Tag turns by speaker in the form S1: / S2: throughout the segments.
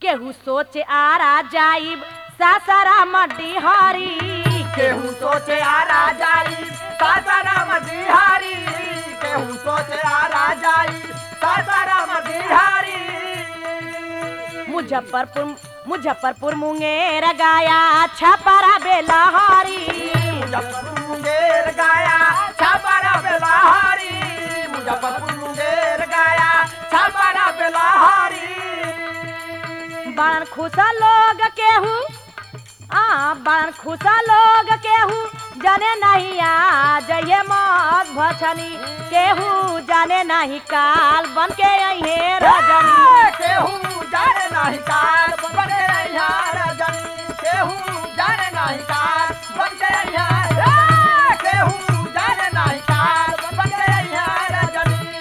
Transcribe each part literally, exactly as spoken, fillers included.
S1: केहू सोचे आरा जाइब सासाराम डिहरी
S2: केहू सोचे आरा जाई सासाराम बिहारी केहू सोचे आरा जाई सासाराम बिहारी
S1: मुजफ्फरपुर मुजफ्फरपुर मुंगेर गाया छपरा बेलहरी
S2: मुजफ्फरपुर मुंगेर गाया छपरा बेलहरी मुजफ्फरपुर मुंगेर गाया छपरा बेलहरी
S1: बड़न खुशा लोग केहू आ बड़न खुशा लोग केहू जाने नहीं आज ये मौत भछनी केहू जाने नहीं काल बन के अहे रजनी
S2: केहू जाने नहीं काल बन के यहाँ रजनी केहू जाने नहीं काल बन के यहाँ केहू जाने नहीं काल बन के यहाँ रजनी।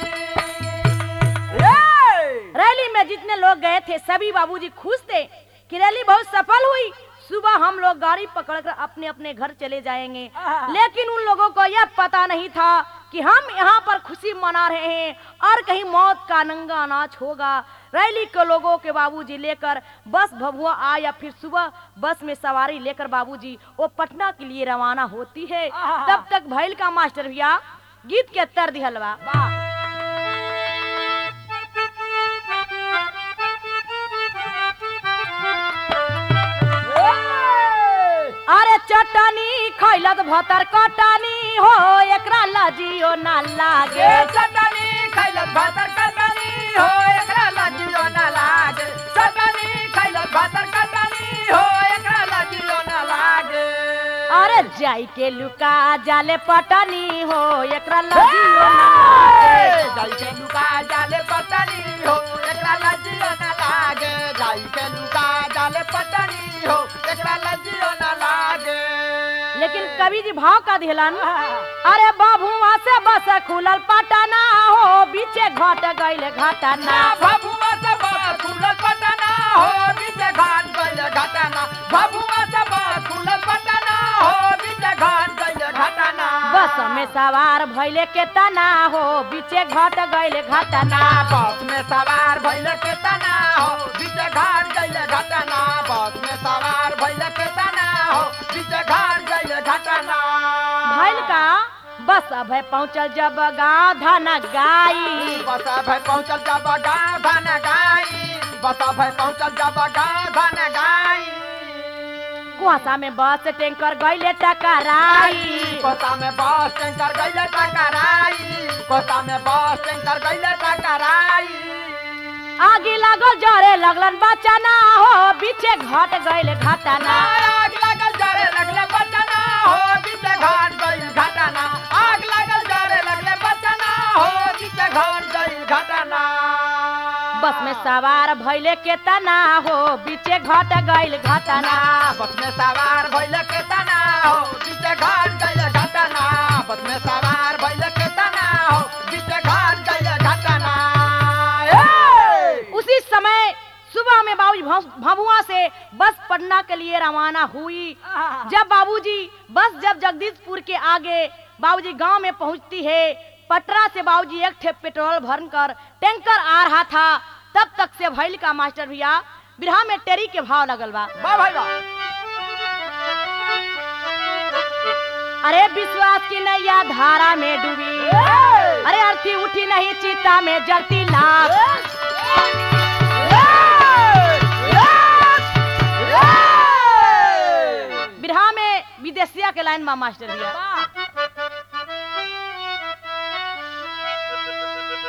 S1: रैली में जितने लोग गए थे सभी बाबूजी खुश थे कि रैली बहुत सफल हुई। सुबह हम लोग गाड़ी पकड़कर अपने अपने घर चले जाएंगे, लेकिन उन लोगों को यह पता नहीं था कि हम यहाँ पर खुशी मना रहे हैं और कहीं मौत का नंगा नाच होगा। रैली के लोगों के बाबूजी लेकर बस भभुआ आ या फिर सुबह बस में सवारी लेकर बाबूजी वो पटना के लिए रवाना होती है। तब तक भैल का मास्टर भैया गीत के तर दिहलवा अरे चटनी खैलत भतर कटनी हो एकरा लजियो ना लागे
S2: चटनी खैलत भातर कटनी हो एकरा लजियो ना लागे चटनी खैलत भातर कटनी हो एकरा लजियो ना लागे
S1: अरे जाई के लुका जाले पटनी हो एकरा लजियो ना लागे
S2: जाई के लुका जाले पटनी हो एकरा लजियो ना लागे जाई के लुका जाले पटनी हो एकरा लजियो ना लागे।
S1: लेकिन कवि जी भाव का दिहलन अरे बाबुआ से बस खुलल पटना हो बीचे घट गइले घटना
S2: भभुआ से बस खुलल पटना हो बीचे घाट गइले घटना भभुआ से बस खुलल पटना हो बीचे घाट गइले घटना
S1: बस में सवार भइले के तना हो बीचे घट गइले घटना
S2: बस में सवार भइले के तना हो बीचे घाट गइले घटना बस में सवार भइले के तना हो बीचे घाट गइले घटना
S1: भइल का बस अब पहुंचल जब गाँव धन गाई
S2: बस अब पहुंचल जब गाँव धन गाई बस अब पहुंचल जब गाँव धन गाई
S1: कुआसा में बस टैंकर गइले टकराई
S2: कोसा में बस टैंकर गइले टकराई कोसा में बस टैंकर गइले टकराई
S1: आगे लागल जरे लगलन बचना हो बीचे घट गइले घटना
S2: आग लागल जरे लगले बचना हो बीचे घाट गइल घटना आग लागल जरे लगले बचना हो बीचे घाट गइल घटना
S1: बस में सवार भइले के तना हो बीचे घट गइल घटना
S2: बस में सवार भइले के तना हो बीचे घाट गइल घटना बस में सवार भइले के तना हो बीचे घाट गइल घटना।
S1: उसी समय सुबह में बाबूजी भभुआ से बस पटना के लिए रवाना हुई। जब बाबूजी बस जब जगदीशपुर के आगे बाबूजी गांव में पहुंचती है पटरा से बाबूजी एक ठे पेट्रोल भरकर टैंकर आ रहा था। तब तक से भैल का मास्टर भैया बिरहा में टेरी के भाव लगल बा
S2: वाह भाई वाह।
S1: अरे विश्वास की नैया धारा में डूबी अरे अर्थी उठी नहीं चिता में जलती लाश बिरहा में विदेशिया के लाइन में मास्टर भैया